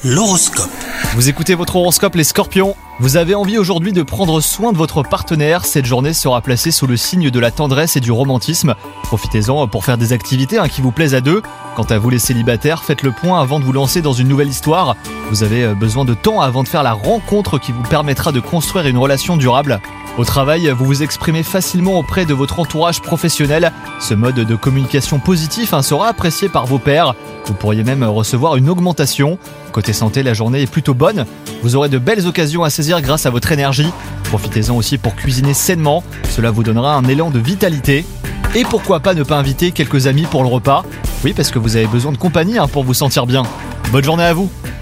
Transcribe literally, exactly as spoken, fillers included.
L'horoscope. Vous écoutez votre horoscope les scorpions. Vous avez envie aujourd'hui de prendre soin de votre partenaire. Cette journée sera placée sous le signe de la tendresse et du romantisme. Profitez-en pour faire des activités hein, qui vous plaisent à deux. Quant à vous les célibataires, faites le point avant de vous lancer dans une nouvelle histoire. Vous avez besoin de temps avant de faire la rencontre qui vous permettra de construire une relation durable. Au travail, vous vous exprimez facilement auprès de votre entourage professionnel. Ce mode de communication positif hein, sera apprécié par vos pairs. Vous pourriez même recevoir une augmentation. Côté santé, la journée est plutôt bonne. Vous aurez de belles occasions à saisir grâce à votre énergie. Profitez-en aussi pour cuisiner sainement. Cela vous donnera un élan de vitalité. Et pourquoi pas ne pas inviter quelques amis pour le repas ? Oui, parce que vous avez besoin de compagnie hein, pour vous sentir bien. Bonne journée à vous!